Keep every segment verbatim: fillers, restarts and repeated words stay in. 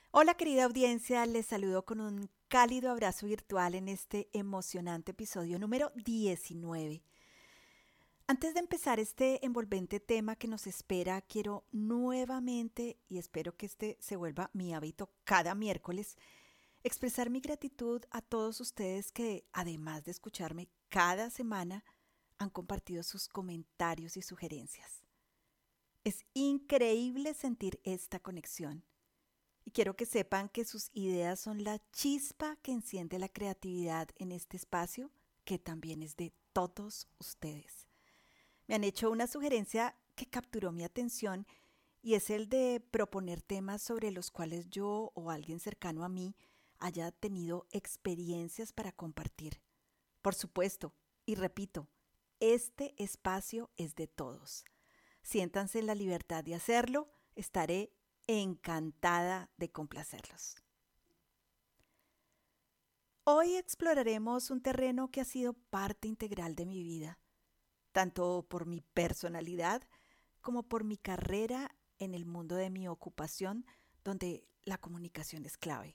Hola querida audiencia, les saludo con un cálido abrazo virtual en este emocionante episodio número diecinueve. Antes de empezar este envolvente tema que nos espera, quiero nuevamente, y espero que este se vuelva mi hábito cada miércoles, expresar mi gratitud a todos ustedes que, además de escucharme cada semana, han compartido sus comentarios y sugerencias. Es increíble sentir esta conexión. Y quiero que sepan que sus ideas son la chispa que enciende la creatividad en este espacio, que también es de todos ustedes. Me han hecho una sugerencia que capturó mi atención y es el de proponer temas sobre los cuales yo o alguien cercano a mí haya tenido experiencias para compartir. Por supuesto, y repito, este espacio es de todos. Siéntanse en la libertad de hacerlo, estaré encantada de complacerlos. Hoy exploraremos un terreno que ha sido parte integral de mi vida, tanto por mi personalidad como por mi carrera en el mundo de mi ocupación, donde la comunicación es clave.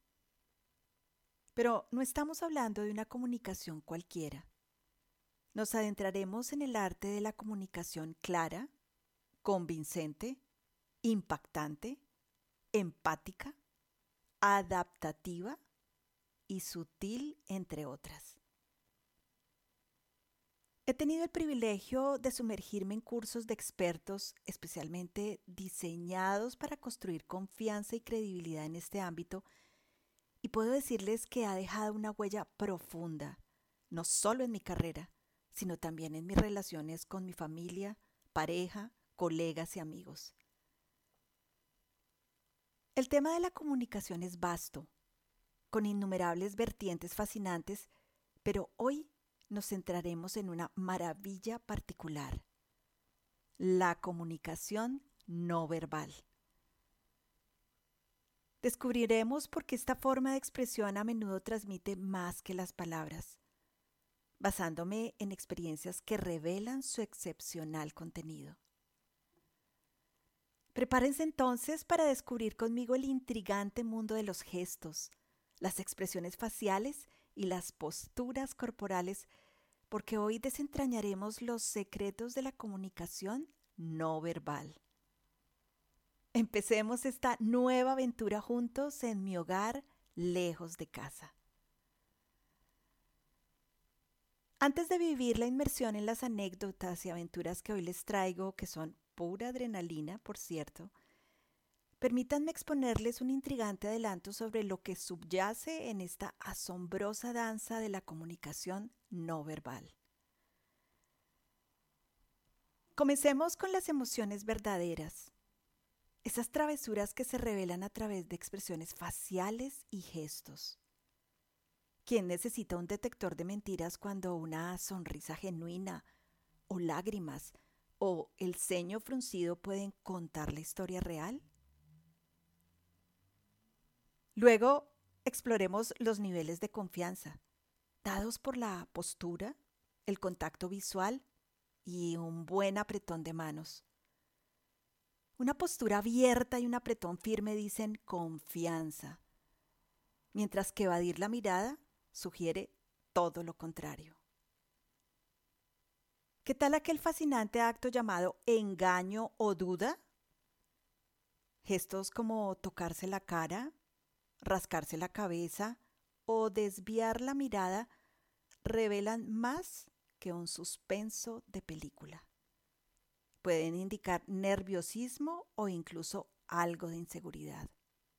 Pero no estamos hablando de una comunicación cualquiera. Nos adentraremos en el arte de la comunicación clara, convincente, impactante, empática, adaptativa y sutil, entre otras. He tenido el privilegio de sumergirme en cursos de expertos especialmente diseñados para construir confianza y credibilidad en este ámbito, y puedo decirles que ha dejado una huella profunda, no solo en mi carrera, sino también en mis relaciones con mi familia, pareja, colegas y amigos. El tema de la comunicación es vasto, con innumerables vertientes fascinantes, pero hoy nos centraremos en una maravilla particular: la comunicación no verbal. Descubriremos por qué esta forma de expresión a menudo transmite más que las palabras, basándome en experiencias que revelan su excepcional contenido. Prepárense entonces para descubrir conmigo el intrigante mundo de los gestos, las expresiones faciales y las posturas corporales, porque hoy desentrañaremos los secretos de la comunicación no verbal. Empecemos esta nueva aventura juntos en mi hogar, lejos de casa. Antes de vivir la inmersión en las anécdotas y aventuras que hoy les traigo, que son pura adrenalina, por cierto, permítanme exponerles un intrigante adelanto sobre lo que subyace en esta asombrosa danza de la comunicación no verbal. Comencemos con las emociones verdaderas, esas travesuras que se revelan a través de expresiones faciales y gestos. ¿Quién necesita un detector de mentiras cuando una sonrisa genuina, o lágrimas, o el ceño fruncido pueden contar la historia real? Luego, exploremos los niveles de confianza, dados por la postura, el contacto visual y un buen apretón de manos. Una postura abierta y un apretón firme dicen confianza, mientras que evadir la mirada sugiere todo lo contrario. ¿Qué tal aquel fascinante acto llamado engaño o duda? Gestos como tocarse la cara, rascarse la cabeza o desviar la mirada revelan más que un suspenso de película. Pueden indicar nerviosismo o incluso algo de inseguridad.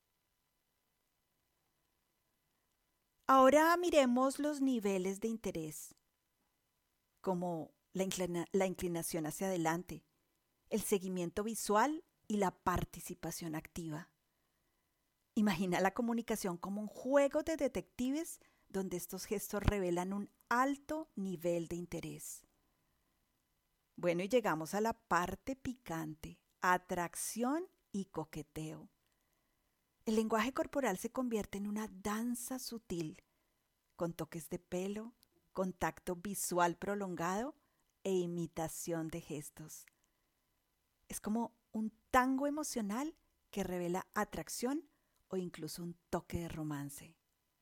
Ahora miremos los niveles de interés, como la, inclina- la inclinación hacia adelante, el seguimiento visual y la participación activa. Imagina la comunicación como un juego de detectives donde estos gestos revelan un alto nivel de interés. Bueno, y llegamos a la parte picante: atracción y coqueteo. El lenguaje corporal se convierte en una danza sutil, con toques de pelo, contacto visual prolongado e imitación de gestos. Es como un tango emocional que revela atracción o incluso un toque de romance.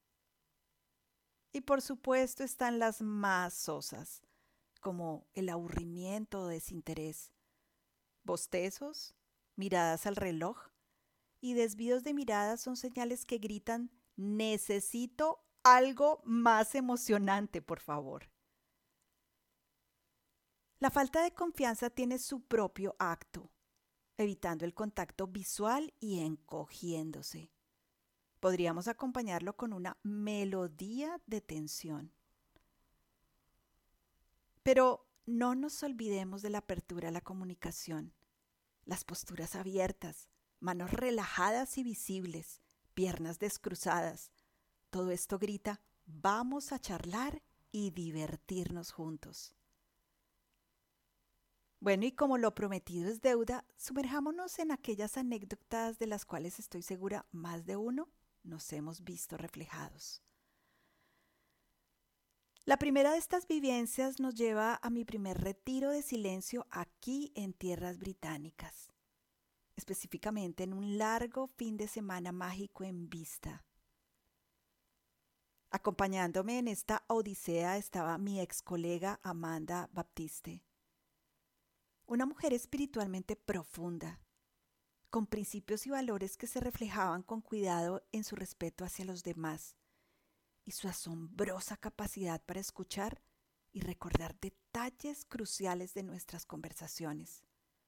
Y por supuesto están las más sosas, como el aburrimiento o desinterés, bostezos, miradas al reloj y desvíos de miradas son señales que gritan: necesito algo más emocionante, por favor. La falta de confianza tiene su propio acto, evitando el contacto visual y encogiéndose. Podríamos acompañarlo con una melodía de tensión. Pero no nos olvidemos de la apertura a la comunicación, las posturas abiertas, manos relajadas y visibles, piernas descruzadas. Todo esto grita: vamos a charlar y divertirnos juntos. Bueno, y como lo prometido es deuda, sumerjámonos en aquellas anécdotas de las cuales estoy segura más de uno nos hemos visto reflejados. La primera de estas vivencias nos lleva a mi primer retiro de silencio aquí en tierras británicas, específicamente en un largo fin de semana mágico en Vista. Acompañándome en esta odisea estaba mi ex colega Amanda Baptiste, una mujer espiritualmente profunda, con principios y valores que se reflejaban con cuidado en su respeto hacia los demás y su asombrosa capacidad para escuchar y recordar detalles cruciales de nuestras conversaciones.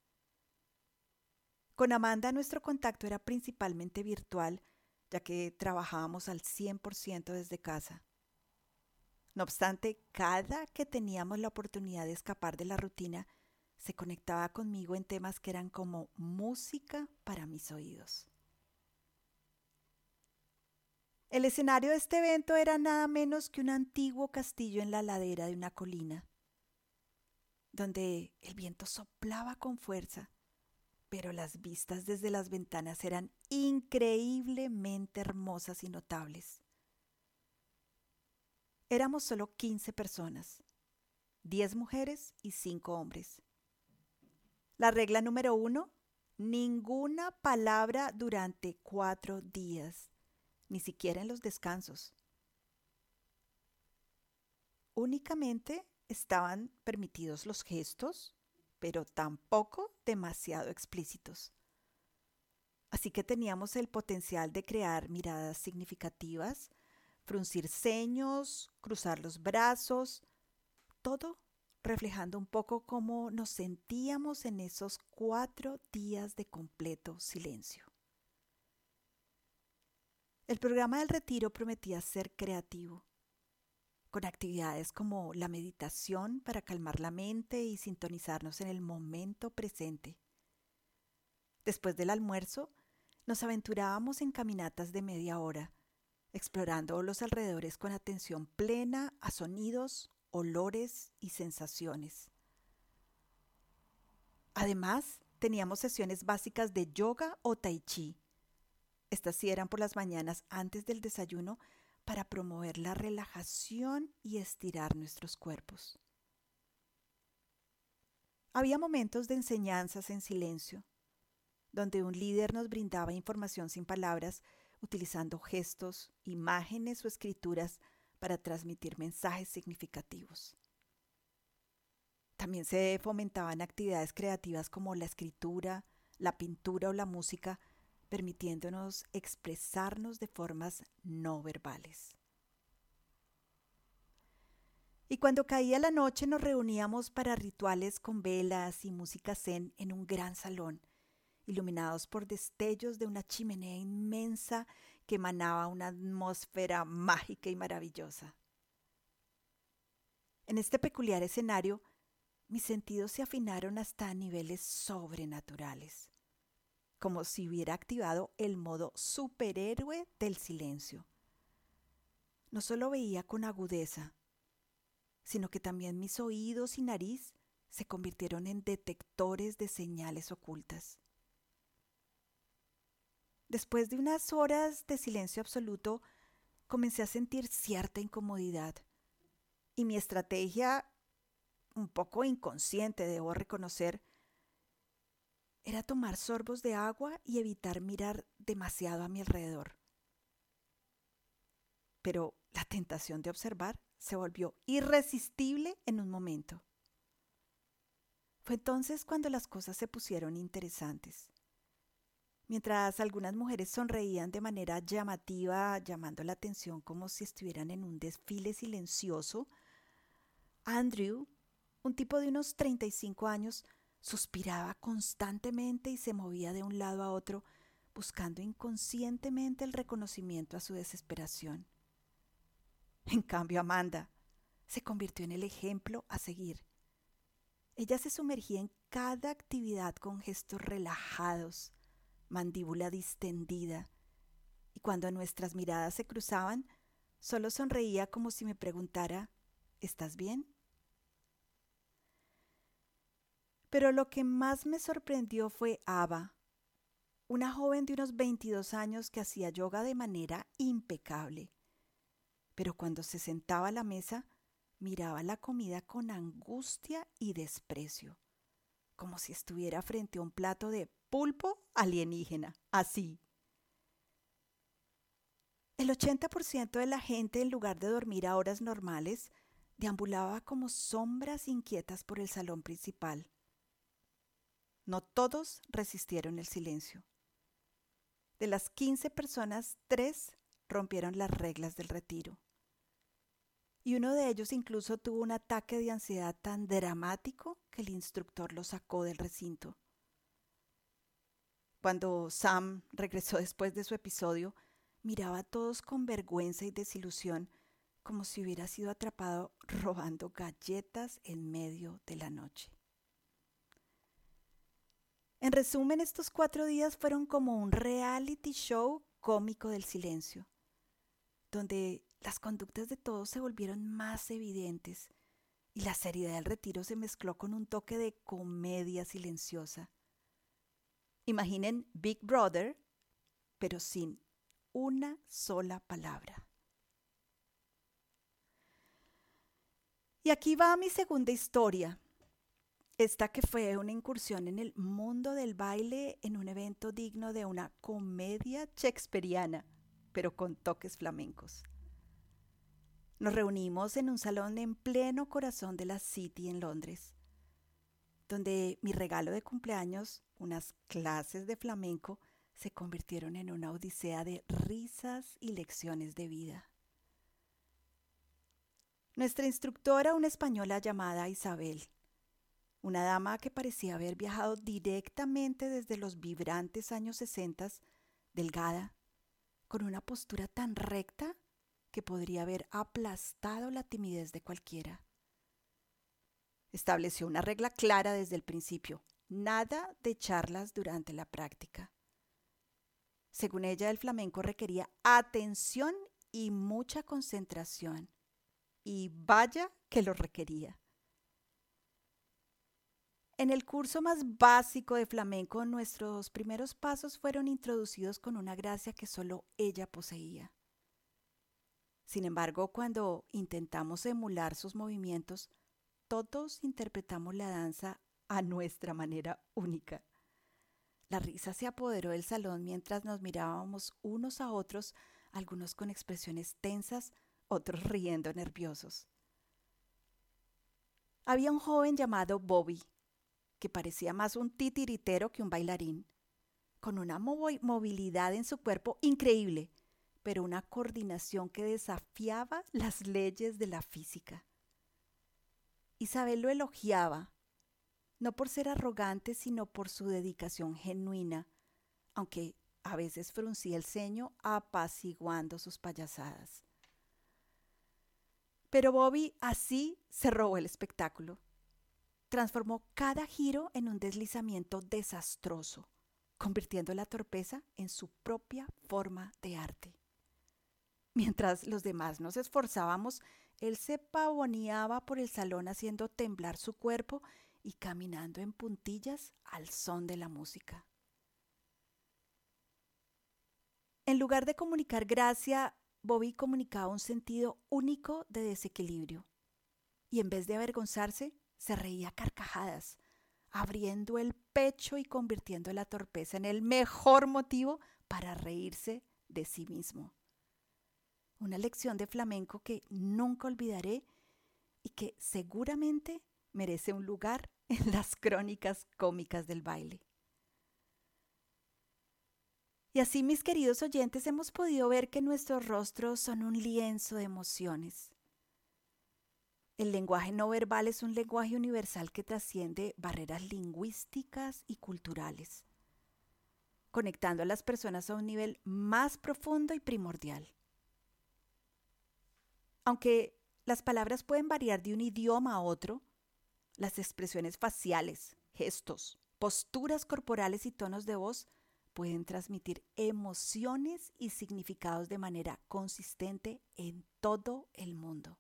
Con Amanda nuestro contacto era principalmente virtual, ya que trabajábamos al cien por ciento desde casa. No obstante, cada que teníamos la oportunidad de escapar de la rutina, se conectaba conmigo en temas que eran como música para mis oídos. El escenario de este evento era nada menos que un antiguo castillo en la ladera de una colina, donde el viento soplaba con fuerza, pero las vistas desde las ventanas eran increíblemente hermosas y notables. Éramos solo quince personas, diez mujeres y cinco hombres. La regla número uno: ninguna palabra durante cuatro días, ni siquiera en los descansos. Únicamente estaban permitidos los gestos, pero tampoco demasiado explícitos. Así que teníamos el potencial de crear miradas significativas, fruncir ceños, cruzar los brazos, todo reflejando un poco cómo nos sentíamos en esos cuatro días de completo silencio. El programa del retiro prometía ser creativo, con actividades como la meditación para calmar la mente y sintonizarnos en el momento presente. Después del almuerzo, nos aventurábamos en caminatas de media hora, explorando los alrededores con atención plena a sonidos, olores y sensaciones. Además, teníamos sesiones básicas de yoga o tai chi. Estas sí eran por las mañanas antes del desayuno para promover la relajación y estirar nuestros cuerpos. Había momentos de enseñanzas en silencio, donde un líder nos brindaba información sin palabras, utilizando gestos, imágenes o escrituras para transmitir mensajes significativos. También se fomentaban actividades creativas como la escritura, la pintura o la música, permitiéndonos expresarnos de formas no verbales. Y cuando caía la noche nos reuníamos para rituales con velas y música zen en un gran salón, iluminados por destellos de una chimenea inmensa que emanaba una atmósfera mágica y maravillosa. En este peculiar escenario, mis sentidos se afinaron hasta niveles sobrenaturales, como si hubiera activado el modo superhéroe del silencio. No solo veía con agudeza, sino que también mis oídos y nariz se convirtieron en detectores de señales ocultas. Después de unas horas de silencio absoluto, comencé a sentir cierta incomodidad y mi estrategia, un poco inconsciente, debo reconocer, era tomar sorbos de agua y evitar mirar demasiado a mi alrededor. Pero la tentación de observar se volvió irresistible en un momento. Fue entonces cuando las cosas se pusieron interesantes. Mientras algunas mujeres sonreían de manera llamativa, llamando la atención como si estuvieran en un desfile silencioso, Andrew, un tipo de unos treinta y cinco años, suspiraba constantemente y se movía de un lado a otro, buscando inconscientemente el reconocimiento a su desesperación. En cambio, Amanda se convirtió en el ejemplo a seguir. Ella se sumergía en cada actividad con gestos relajados, mandíbula distendida, y cuando nuestras miradas se cruzaban, solo sonreía como si me preguntara, ¿estás bien? Pero lo que más me sorprendió fue Ava, una joven de unos veintidós años que hacía yoga de manera impecable. Pero cuando se sentaba a la mesa, miraba la comida con angustia y desprecio, como si estuviera frente a un plato de pulpo alienígena, así. El ochenta por ciento de la gente, en lugar de dormir a horas normales, deambulaba como sombras inquietas por el salón principal. No todos resistieron el silencio. De las quince personas, tres rompieron las reglas del retiro. Y uno de ellos incluso tuvo un ataque de ansiedad tan dramático que el instructor lo sacó del recinto. Cuando Sam regresó después de su episodio, miraba a todos con vergüenza y desilusión, como si hubiera sido atrapado robando galletas en medio de la noche. En resumen, estos cuatro días fueron como un reality show cómico del silencio, donde las conductas de todos se volvieron más evidentes y la seriedad del retiro se mezcló con un toque de comedia silenciosa. Imaginen Big Brother, pero sin una sola palabra. Y aquí va mi segunda historia, esta que fue una incursión en el mundo del baile en un evento digno de una comedia shakespeariana, pero con toques flamencos. Nos reunimos en un salón en pleno corazón de la City en Londres, donde mi regalo de cumpleaños, unas clases de flamenco, se convirtieron en una odisea de risas y lecciones de vida. Nuestra instructora, una española llamada Isabel, una dama que parecía haber viajado directamente desde los vibrantes años sesenta, delgada, con una postura tan recta que podría haber aplastado la timidez de cualquiera. Estableció una regla clara desde el principio: nada de charlas durante la práctica. Según ella, el flamenco requería atención y mucha concentración. Y vaya que lo requería. En el curso más básico de flamenco, nuestros primeros pasos fueron introducidos con una gracia que solo ella poseía. Sin embargo, cuando intentamos emular sus movimientos, todos interpretamos la danza a nuestra manera única. La risa se apoderó del salón mientras nos mirábamos unos a otros, algunos con expresiones tensas, otros riendo nerviosos. Había un joven llamado Bobby, que parecía más un titiritero que un bailarín, con una movi- movilidad en su cuerpo increíble, pero una coordinación que desafiaba las leyes de la física. Isabel lo elogiaba, no por ser arrogante, sino por su dedicación genuina, aunque a veces fruncía el ceño apaciguando sus payasadas. Pero Bobby así se robó el espectáculo. Transformó cada giro en un deslizamiento desastroso, convirtiendo la torpeza en su propia forma de arte. Mientras los demás nos esforzábamos, él se pavoneaba por el salón haciendo temblar su cuerpo y caminando en puntillas al son de la música. En lugar de comunicar gracia, Bobby comunicaba un sentido único de desequilibrio. Y en vez de avergonzarse, se reía a carcajadas, abriendo el pecho y convirtiendo la torpeza en el mejor motivo para reírse de sí mismo. Una lección de flamenco que nunca olvidaré y que seguramente merece un lugar en las crónicas cómicas del baile. Y así, mis queridos oyentes, hemos podido ver que nuestros rostros son un lienzo de emociones. El lenguaje no verbal es un lenguaje universal que trasciende barreras lingüísticas y culturales, conectando a las personas a un nivel más profundo y primordial. Aunque las palabras pueden variar de un idioma a otro, las expresiones faciales, gestos, posturas corporales y tonos de voz pueden transmitir emociones y significados de manera consistente en todo el mundo.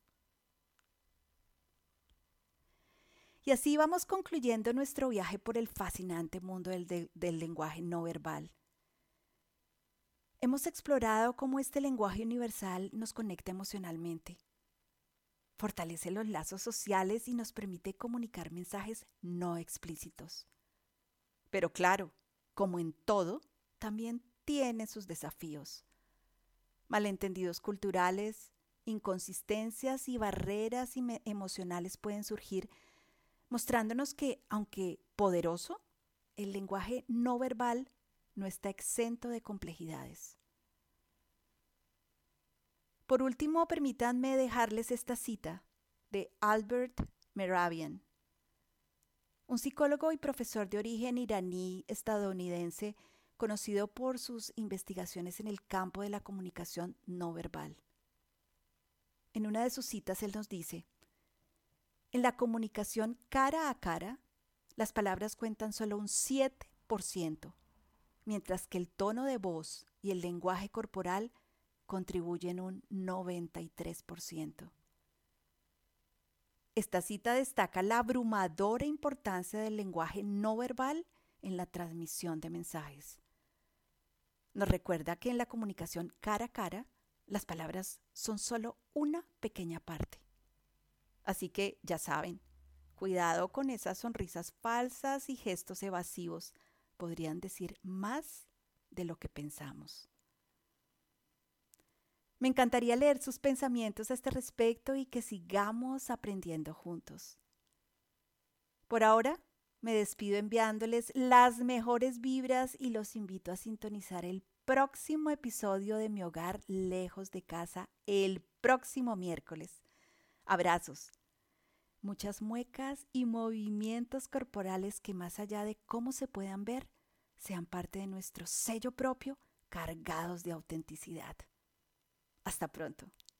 Y así vamos concluyendo nuestro viaje por el fascinante mundo del, de, del lenguaje no verbal. Hemos explorado cómo este lenguaje universal nos conecta emocionalmente, fortalece los lazos sociales y nos permite comunicar mensajes no explícitos. Pero claro, como en todo, también tiene sus desafíos. Malentendidos culturales, inconsistencias y barreras emocionales pueden surgir, mostrándonos que, aunque poderoso, el lenguaje no verbal no está exento de complejidades. Por último, permítanme dejarles esta cita de Albert Mehrabian, un psicólogo y profesor de origen iraní estadounidense conocido por sus investigaciones en el campo de la comunicación no verbal. En una de sus citas él nos dice: en la comunicación cara a cara, las palabras cuentan solo un siete por ciento, mientras que el tono de voz y el lenguaje corporal contribuyen un noventa y tres por ciento. Esta cita destaca la abrumadora importancia del lenguaje no verbal en la transmisión de mensajes. Nos recuerda que en la comunicación cara a cara, las palabras son solo una pequeña parte. Así que ya saben, cuidado con esas sonrisas falsas y gestos evasivos. Podrían decir más de lo que pensamos. Me encantaría leer sus pensamientos a este respecto y que sigamos aprendiendo juntos. Por ahora, me despido enviándoles las mejores vibras y los invito a sintonizar el próximo episodio de Mi Hogar Lejos de Casa el próximo miércoles. Abrazos, muchas muecas y movimientos corporales que, más allá de cómo se puedan ver, sean parte de nuestro sello propio, cargados de autenticidad. Hasta pronto.